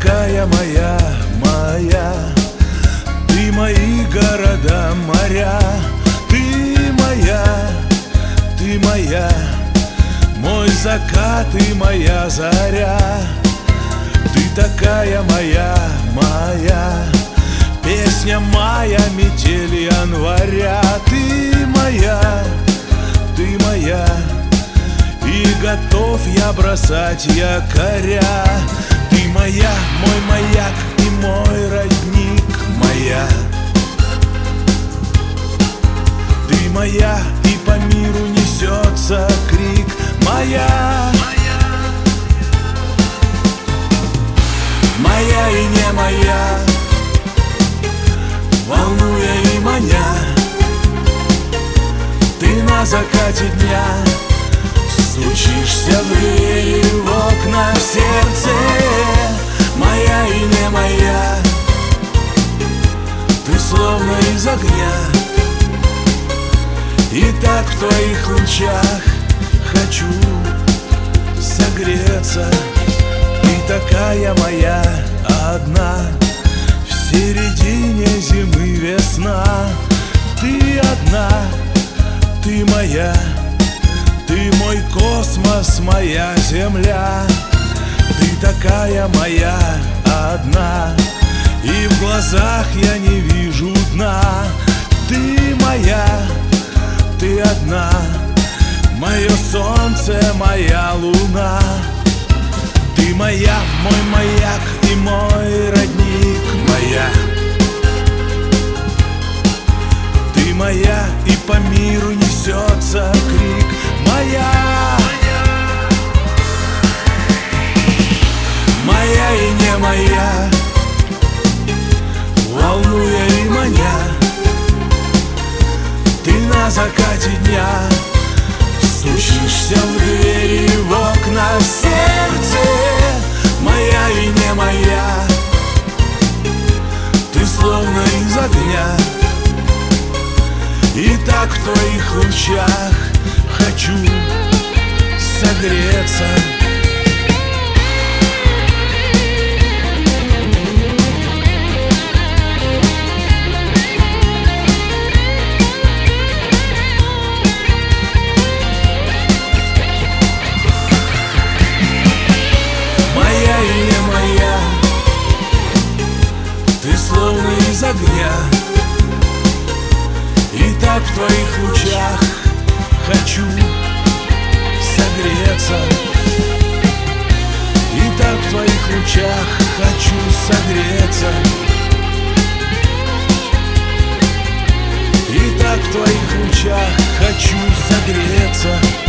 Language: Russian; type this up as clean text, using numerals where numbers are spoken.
такая моя, моя. Ты мои города, моря. Ты моя, мой закат и моя заря. Ты такая моя, моя. Песня моя, метель января. Ты моя, и готов я бросать якоря. Ты моя, мой маяк и мой родник, моя. Ты моя, и по миру несется крик, моя. Моя и не моя, волнуя и маня. Ты на закате дня стучишься в двери, в окна, в сердце. Моя и не моя, ты словно из огня. И так в твоих лучах хочу согреться. Ты такая моя одна, в середине зимы весна. Ты одна, ты моя, ты мой космос, моя земля. Ты такая моя одна, и в глазах я не вижу дна. Ты моя, ты одна, мое солнце, моя луна. Ты моя, мой маяк и мой родник, моя. Ты моя, и по миру несется крик, моя. Моя и не моя, волнуя и маня. Ты на закате дня стучишься в двери, в окна, в сердце. Моя и не моя, ты словно из огня. И так в твоих лучах хочу согреться. Моя и не моя, ты словно из огня. И так в твоих лучах хочу согреться. И так в твоих лучах хочу согреться. И так в твоих лучах хочу согреться.